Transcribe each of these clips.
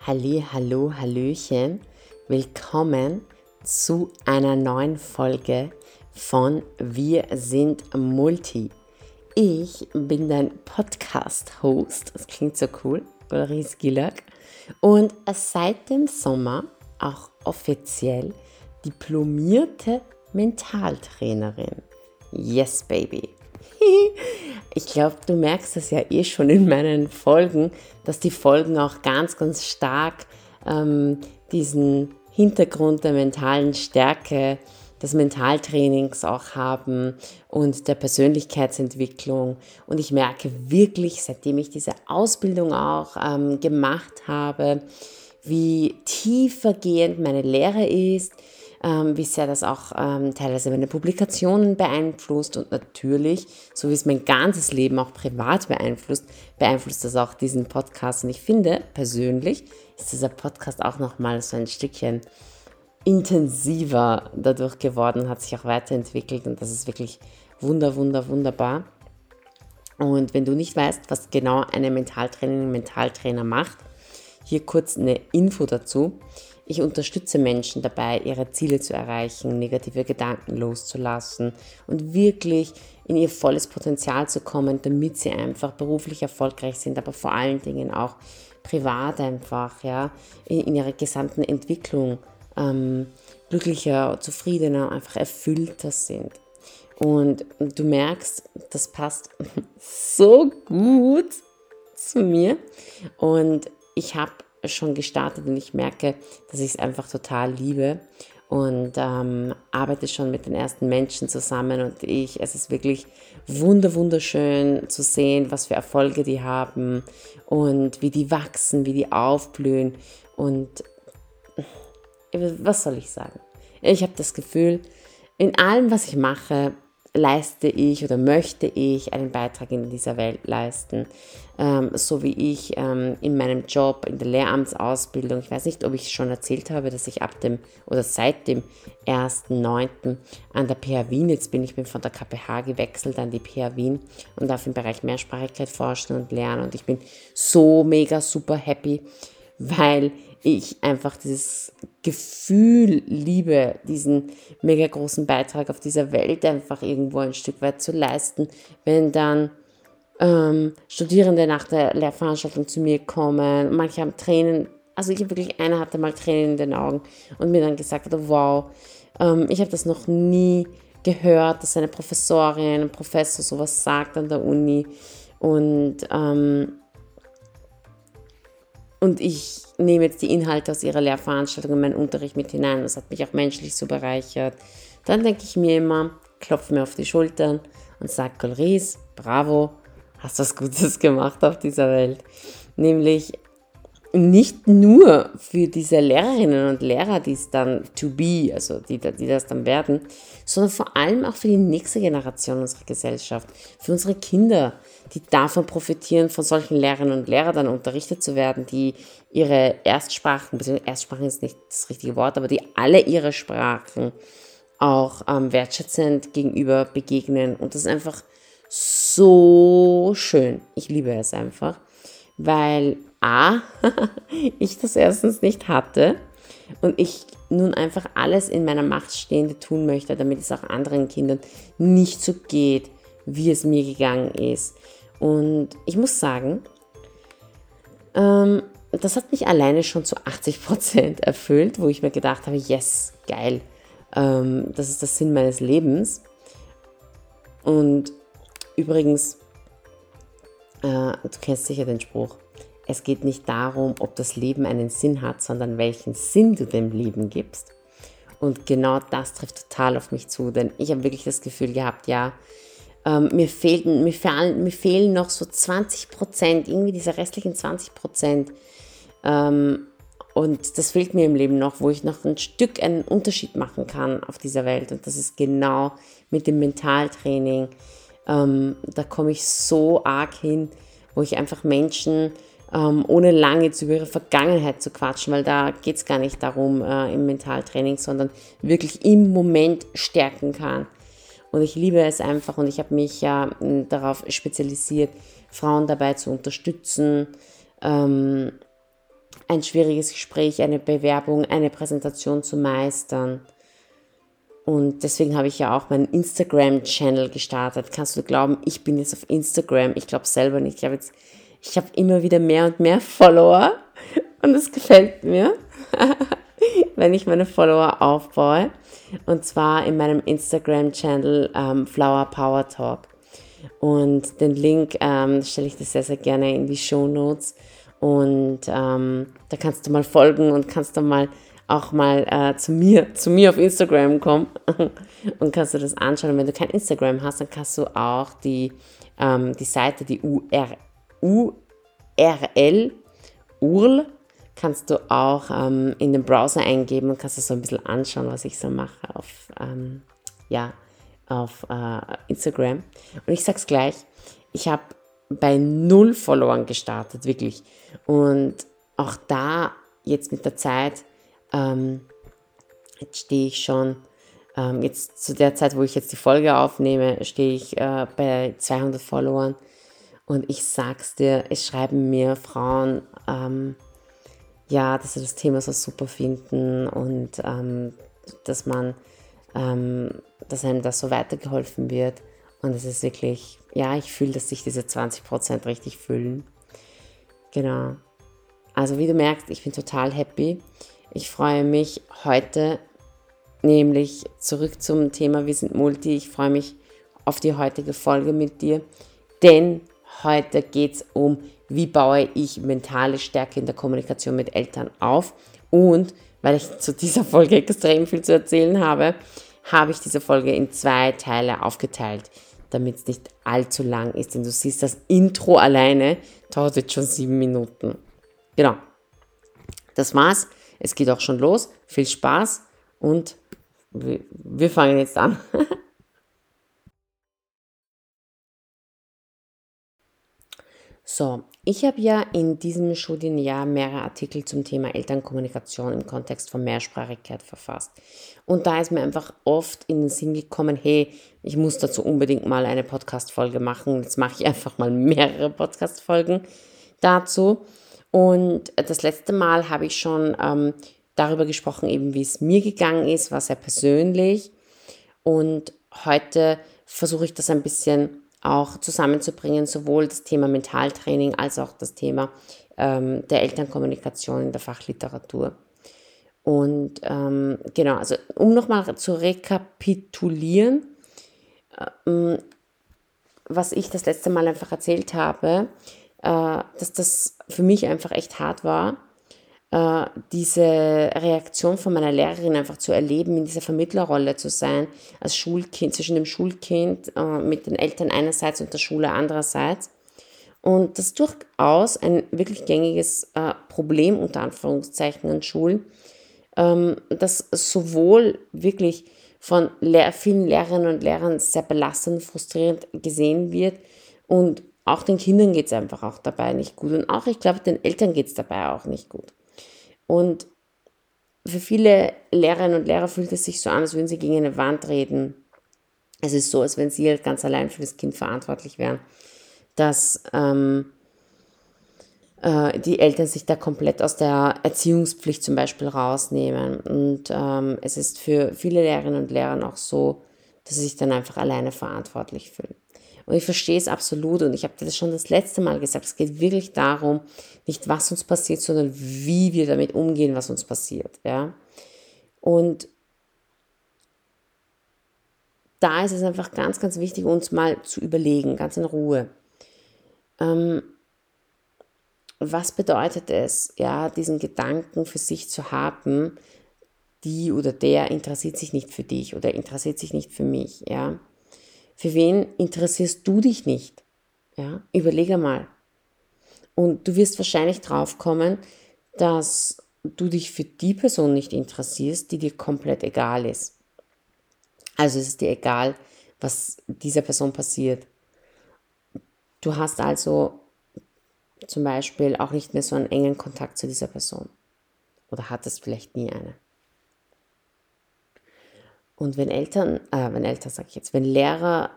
Halli, hallo, hallöchen, willkommen zu einer neuen Folge von Wir sind Multi. Ich bin dein Podcast-Host, das klingt so cool, Ulrich Gilak, und seit dem Sommer auch offiziell diplomierte Mentaltrainerin. Yes, baby. Ich glaube, du merkst es ja schon in meinen Folgen, dass die Folgen auch ganz, ganz stark diesen Hintergrund der mentalen Stärke, des Mentaltrainings auch haben und der Persönlichkeitsentwicklung. Und ich merke wirklich, seitdem ich diese Ausbildung auch gemacht habe, wie tiefergehend meine Lehre ist, wie sehr das auch teilweise meine Publikationen beeinflusst und natürlich, so wie es mein ganzes Leben auch privat beeinflusst das auch diesen Podcast. Und ich finde, persönlich ist dieser Podcast auch nochmal so ein Stückchen intensiver dadurch geworden, hat sich auch weiterentwickelt und das ist wirklich wunderbar. Und wenn du nicht weißt, was genau eine Mentaltrainerin, Mentaltrainer macht, hier kurz eine Info dazu. Ich unterstütze Menschen dabei, ihre Ziele zu erreichen, negative Gedanken loszulassen und wirklich in ihr volles Potenzial zu kommen, damit sie einfach beruflich erfolgreich sind, aber vor allen Dingen auch privat einfach, ja, in ihrer gesamten Entwicklung glücklicher, zufriedener, einfach erfüllter sind. Und du merkst, das passt so gut zu mir und ich habe schon gestartet und ich merke, dass ich es einfach total liebe und arbeite schon mit den ersten Menschen zusammen und es ist wirklich wunderschön zu sehen, was für Erfolge die haben und wie die wachsen, wie die aufblühen und was soll ich sagen? Ich habe das Gefühl, in allem, was ich mache, leiste ich oder möchte ich einen Beitrag in dieser Welt leisten. So wie ich in meinem Job, in der Lehramtsausbildung, ich weiß nicht, ob ich es schon erzählt habe, dass ich seit dem 1.9. an der PH Wien, jetzt bin ich von der KPH gewechselt an die PH Wien und darf im Bereich Mehrsprachigkeit forschen und lernen und ich bin so mega super happy, weil ich einfach dieses Gefühl liebe, diesen mega großen Beitrag auf dieser Welt einfach irgendwo ein Stück weit zu leisten, wenn dann Studierende nach der Lehrveranstaltung zu mir kommen, manche haben Tränen, also einer hatte mal Tränen in den Augen und mir dann gesagt hat, wow, ich habe das noch nie gehört, dass eine Professorin, ein Professor sowas sagt an der Uni und ich nehme jetzt die Inhalte aus ihrer Lehrveranstaltung in meinen Unterricht mit hinein. Das hat mich auch menschlich so bereichert. Dann denke ich mir immer, klopfe mir auf die Schultern und sage, Ulrich, bravo, hast was Gutes gemacht auf dieser Welt. Nämlich nicht nur für diese Lehrerinnen und Lehrer, die es dann to be, also die das dann werden, sondern vor allem auch für die nächste Generation unserer Gesellschaft, für unsere Kinder, die davon profitieren, von solchen Lehrerinnen und Lehrern dann unterrichtet zu werden, die ihre Erstsprachen, beziehungsweise Erstsprachen ist nicht das richtige Wort, aber die alle ihre Sprachen auch wertschätzend gegenüber begegnen. Und das ist einfach so schön. Ich liebe es einfach, weil ich das erstens nicht hatte und ich nun einfach alles in meiner Macht Stehende tun möchte, damit es auch anderen Kindern nicht so geht, wie es mir gegangen ist. Und ich muss sagen, das hat mich alleine schon zu 80% erfüllt, wo ich mir gedacht habe, yes, geil, das ist der Sinn meines Lebens. Und übrigens, du kennst sicher den Spruch, es geht nicht darum, ob das Leben einen Sinn hat, sondern welchen Sinn du dem Leben gibst. Und genau das trifft total auf mich zu, denn ich habe wirklich das Gefühl gehabt, ja, mir fehlen noch so 20%, irgendwie diese restlichen 20%. Und das fehlt mir im Leben noch, wo ich noch ein Stück einen Unterschied machen kann auf dieser Welt. Und das ist genau mit dem Mentaltraining. Da komme ich so arg hin, wo ich einfach Menschen ohne lange jetzt über ihre Vergangenheit zu quatschen, weil da geht es gar nicht darum im Mentaltraining, sondern wirklich im Moment stärken kann. Und ich liebe es einfach und ich habe mich ja darauf spezialisiert, Frauen dabei zu unterstützen, ein schwieriges Gespräch, eine Bewerbung, eine Präsentation zu meistern. Und deswegen habe ich ja auch meinen Instagram-Channel gestartet. Kannst du glauben, ich bin jetzt auf Instagram. Ich glaube selber nicht. Ich habe immer wieder mehr und mehr Follower. Und es gefällt mir, wenn ich meine Follower aufbaue. Und zwar in meinem Instagram-Channel Flower Power Talk. Und den Link stelle ich dir sehr, sehr gerne in die Shownotes. Und da kannst du mal folgen und kannst dann mal auch mal zu mir auf Instagram kommen und kannst du das anschauen. Und wenn du kein Instagram hast, dann kannst du auch die Seite, die URL, kannst du auch in den Browser eingeben und kannst du so ein bisschen anschauen, was ich so mache auf Instagram. Und ich sag's gleich, ich habe bei 0 Followern gestartet, wirklich. Und auch da, jetzt mit der Zeit, jetzt stehe ich schon, jetzt zu der Zeit, wo ich jetzt die Folge aufnehme, stehe ich bei 200 Followern. Und ich sag's dir, es schreiben mir Frauen, dass sie das Thema so super finden und dass einem das so weitergeholfen wird. Und es ist wirklich, ich fühle, dass sich diese 20% richtig füllen. Genau. Also wie du merkst, ich bin total happy. Ich freue mich heute, nämlich zurück zum Thema Wir sind Multi. Ich freue mich auf die heutige Folge mit dir, denn heute geht es um, wie baue ich mentale Stärke in der Kommunikation mit Eltern auf. Und weil ich zu dieser Folge extrem viel zu erzählen habe, habe ich diese Folge in 2 Teile aufgeteilt, damit es nicht allzu lang ist. Denn du siehst, das Intro alleine dauert jetzt schon 7 Minuten. Genau. Das war's. Es geht auch schon los. Viel Spaß und wir fangen jetzt an. So, ich habe ja in diesem Studienjahr mehrere Artikel zum Thema Elternkommunikation im Kontext von Mehrsprachigkeit verfasst. Und da ist mir einfach oft in den Sinn gekommen, hey, ich muss dazu unbedingt mal eine Podcast-Folge machen. Jetzt mache ich einfach mal mehrere Podcast-Folgen dazu. Und das letzte Mal habe ich schon darüber gesprochen, eben wie es mir gegangen ist, war sehr persönlich. Und heute versuche ich das ein bisschen auch zusammenzubringen, sowohl das Thema Mentaltraining als auch das Thema der Elternkommunikation in der Fachliteratur. Und genau, also um nochmal zu rekapitulieren, was ich das letzte Mal einfach erzählt habe, dass das für mich einfach echt hart war, diese Reaktion von meiner Lehrerin einfach zu erleben, in dieser Vermittlerrolle zu sein, als Schulkind, zwischen dem Schulkind mit den Eltern einerseits und der Schule andererseits. Und das ist durchaus ein wirklich gängiges Problem unter Anführungszeichen an Schulen, das sowohl wirklich von vielen Lehrerinnen und Lehrern sehr belastend und frustrierend gesehen wird und auch den Kindern geht es einfach auch dabei nicht gut und auch, ich glaube, den Eltern geht es dabei auch nicht gut. Und für viele Lehrerinnen und Lehrer fühlt es sich so an, als würden sie gegen eine Wand reden. Es ist so, als wenn sie halt ganz allein für das Kind verantwortlich wären, dass die Eltern sich da komplett aus der Erziehungspflicht zum Beispiel rausnehmen. Und es ist für viele Lehrerinnen und Lehrer auch so, dass sie sich dann einfach alleine verantwortlich fühlen. Und ich verstehe es absolut und ich habe das schon das letzte Mal gesagt, es geht wirklich darum, nicht was uns passiert, sondern wie wir damit umgehen, was uns passiert. Ja? Und da ist es einfach ganz, ganz wichtig, uns mal zu überlegen, ganz in Ruhe. Was bedeutet es, ja, diesen Gedanken für sich zu haben, die oder der interessiert sich nicht für dich oder interessiert sich nicht für mich, ja? Für wen interessierst du dich nicht? Ja, überlege mal. Und du wirst wahrscheinlich drauf kommen, dass du dich für die Person nicht interessierst, die dir komplett egal ist. Also es ist dir egal, was dieser Person passiert. Du hast also zum Beispiel auch nicht mehr so einen engen Kontakt zu dieser Person. Oder hattest vielleicht nie eine. Und wenn wenn Lehrer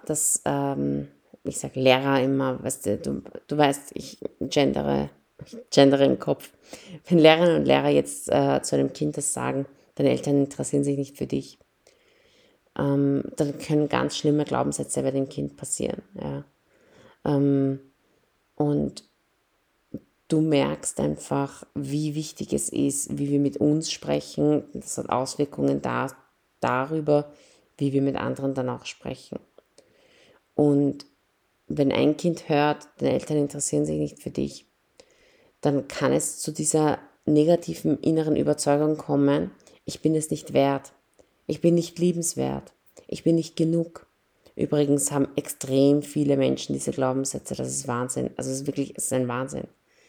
ich sage Lehrer immer, weißt du weißt, ich gendere im Kopf. Wenn Lehrerinnen und Lehrer jetzt zu einem Kind das sagen, deine Eltern interessieren sich nicht für dich, dann können ganz schlimme Glaubenssätze bei dem Kind passieren. Ja. Und du merkst einfach, wie wichtig es ist, wie wir mit uns sprechen. Das hat Auswirkungen darüber, wie wir mit anderen dann auch sprechen. Und wenn ein Kind hört, deine Eltern interessieren sich nicht für dich, dann kann es zu dieser negativen inneren Überzeugung kommen, ich bin es nicht wert, ich bin nicht liebenswert, ich bin nicht genug. Übrigens haben extrem viele Menschen diese Glaubenssätze, das ist Wahnsinn. Also es ist ein Wahnsinn.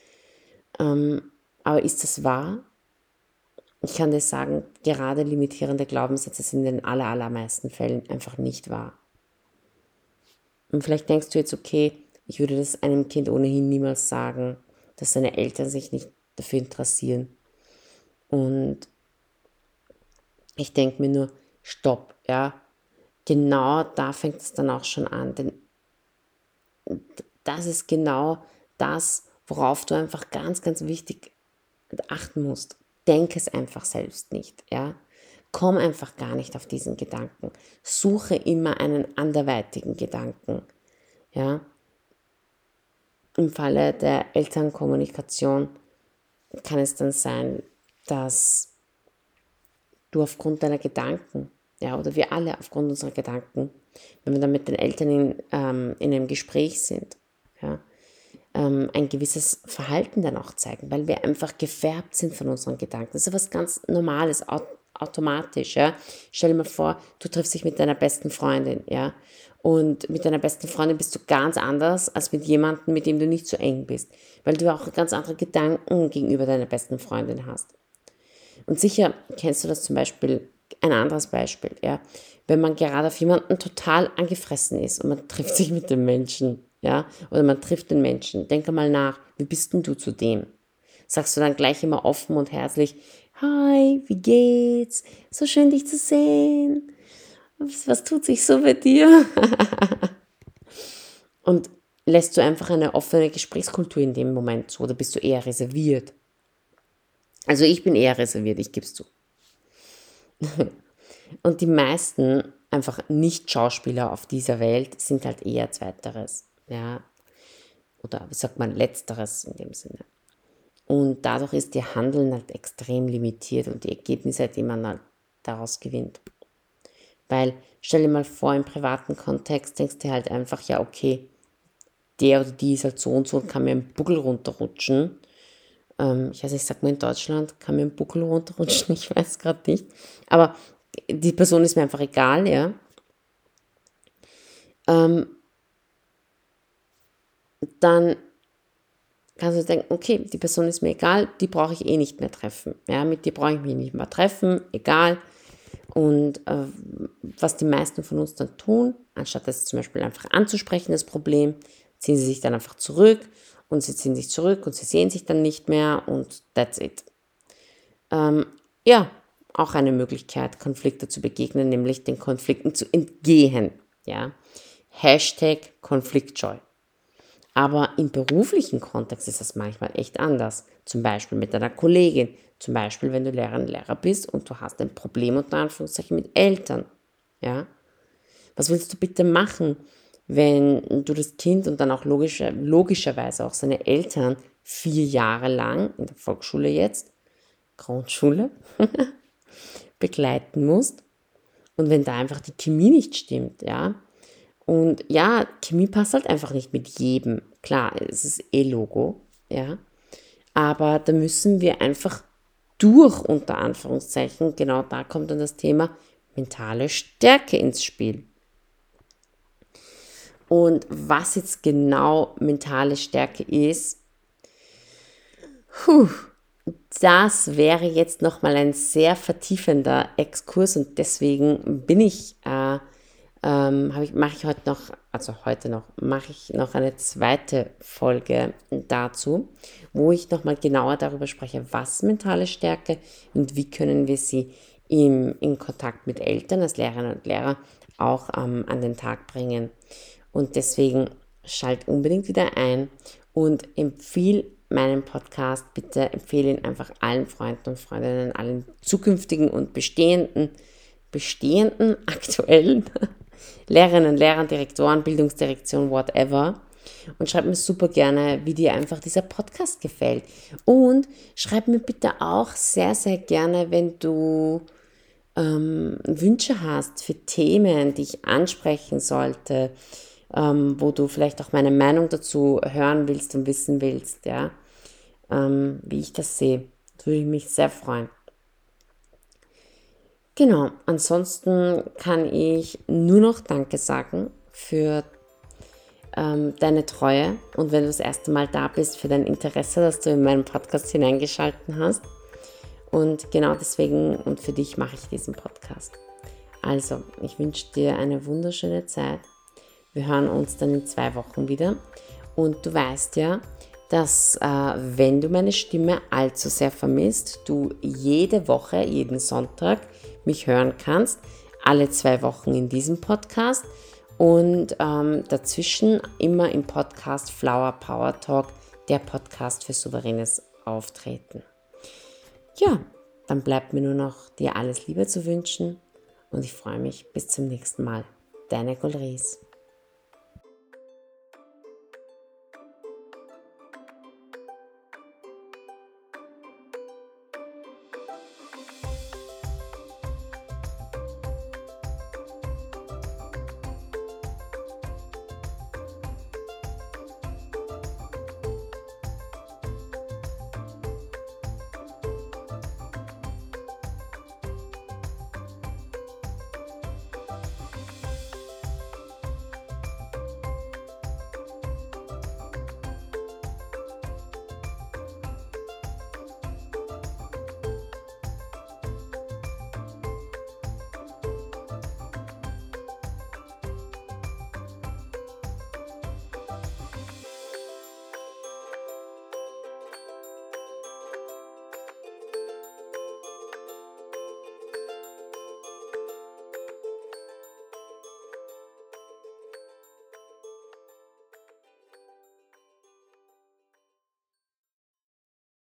Aber ist das wahr? Ich kann dir sagen, gerade limitierende Glaubenssätze sind in den allermeisten Fällen einfach nicht wahr. Und vielleicht denkst du jetzt, okay, ich würde das einem Kind ohnehin niemals sagen, dass seine Eltern sich nicht dafür interessieren. Und ich denke mir nur, stopp, ja. Genau da fängt es dann auch schon an, denn das ist genau das, worauf du einfach ganz, ganz wichtig achten musst. Denk es einfach selbst nicht, ja. Komm einfach gar nicht auf diesen Gedanken. Suche immer einen anderweitigen Gedanken, ja. Im Falle der Elternkommunikation kann es dann sein, dass du aufgrund deiner Gedanken, ja, oder wir alle aufgrund unserer Gedanken, wenn wir dann mit den Eltern in einem Gespräch sind, ja, ein gewisses Verhalten dann auch zeigen, weil wir einfach gefärbt sind von unseren Gedanken. Das ist ja was ganz Normales, automatisch, ja. Stell dir mal vor, du triffst dich mit deiner besten Freundin, ja, und mit deiner besten Freundin bist du ganz anders als mit jemandem, mit dem du nicht so eng bist, weil du auch ganz andere Gedanken gegenüber deiner besten Freundin hast. Und sicher kennst du das zum Beispiel, ein anderes Beispiel, ja, wenn man gerade auf jemanden total angefressen ist und man trifft sich mit dem Menschen, ja, oder man trifft den Menschen, denk einmal nach, wie bist denn du zu dem? Sagst du dann gleich immer offen und herzlich, hi, wie geht's? So schön dich zu sehen. Was tut sich so bei dir? Und lässt du einfach eine offene Gesprächskultur in dem Moment zu oder bist du eher reserviert? Also ich bin eher reserviert, ich gebe es zu. Und die meisten einfach Nicht-Schauspieler auf dieser Welt sind halt eher Zweiteres, ja, oder wie sagt man, Letzteres in dem Sinne. Und dadurch ist ihr Handeln halt extrem limitiert und die Ergebnisse, die man halt daraus gewinnt. Weil, stell dir mal vor, im privaten Kontext denkst du halt einfach, ja okay, der oder die ist halt so und kann mir einen Buckel runterrutschen. Ich weiß nicht, sagt man in Deutschland, kann mir einen Buckel runterrutschen, ich weiß gerade nicht. Aber die Person ist mir einfach egal, ja. Dann kannst du denken, okay, die Person ist mir egal, die brauche ich eh nicht mehr treffen. Ja, mit dir brauche ich mich nicht mehr treffen, egal. Und was die meisten von uns dann tun, anstatt das zum Beispiel einfach anzusprechen, das Problem, ziehen sie sich dann einfach zurück und sie ziehen sich zurück und sie sehen sich dann nicht mehr und that's it. Ja, auch eine Möglichkeit, Konflikte zu begegnen, nämlich den Konflikten zu entgehen. Ja? Hashtag Konfliktscheu. Aber im beruflichen Kontext ist das manchmal echt anders. Zum Beispiel mit einer Kollegin, zum Beispiel wenn du Lehrerin, Lehrer bist und du hast ein Problem unter Anführungszeichen mit Eltern. Ja? Was willst du bitte machen, wenn du das Kind und dann auch logischerweise auch seine Eltern 4 Jahre lang, in der Volksschule jetzt, Grundschule, begleiten musst und wenn da einfach die Chemie nicht stimmt, ja. Und ja, Chemie passt halt einfach nicht mit jedem. Klar, es ist eh Logo, ja. Aber da müssen wir einfach durch, unter Anführungszeichen, genau da kommt dann das Thema mentale Stärke ins Spiel. Und was jetzt genau mentale Stärke ist, das wäre jetzt nochmal ein sehr vertiefender Exkurs und deswegen mache ich noch eine zweite Folge dazu, wo ich nochmal genauer darüber spreche, was mentale Stärke und wie können wir sie in Kontakt mit Eltern als Lehrerinnen und Lehrer auch an den Tag bringen. Und deswegen schalt unbedingt wieder ein und empfiehl meinen Podcast. Bitte empfehle ihn einfach allen Freunden und Freundinnen, allen zukünftigen und bestehenden, aktuellen Lehrerinnen, Lehrern, Direktoren, Bildungsdirektion, whatever. Und schreib mir super gerne, wie dir einfach dieser Podcast gefällt. Und schreib mir bitte auch sehr, sehr gerne, wenn du Wünsche hast für Themen, die ich ansprechen sollte, wo du vielleicht auch meine Meinung dazu hören willst und wissen willst, ja, wie ich das sehe. Das würde ich mich sehr freuen. Genau, ansonsten kann ich nur noch Danke sagen für deine Treue und wenn du das erste Mal da bist, für dein Interesse, dass du in meinen Podcast hineingeschalten hast. Und genau deswegen und für dich mache ich diesen Podcast. Also, ich wünsche dir eine wunderschöne Zeit. Wir hören uns dann in 2 Wochen wieder. Und du weißt ja, dass wenn du meine Stimme allzu sehr vermisst, du jede Woche, jeden Sonntag mich hören kannst. Alle 2 Wochen in diesem Podcast. Und dazwischen immer im Podcast Flower Power Talk, der Podcast für souveränes Auftreten. Ja, dann bleibt mir nur noch dir alles Liebe zu wünschen und ich freue mich bis zum nächsten Mal. Deine Gulris.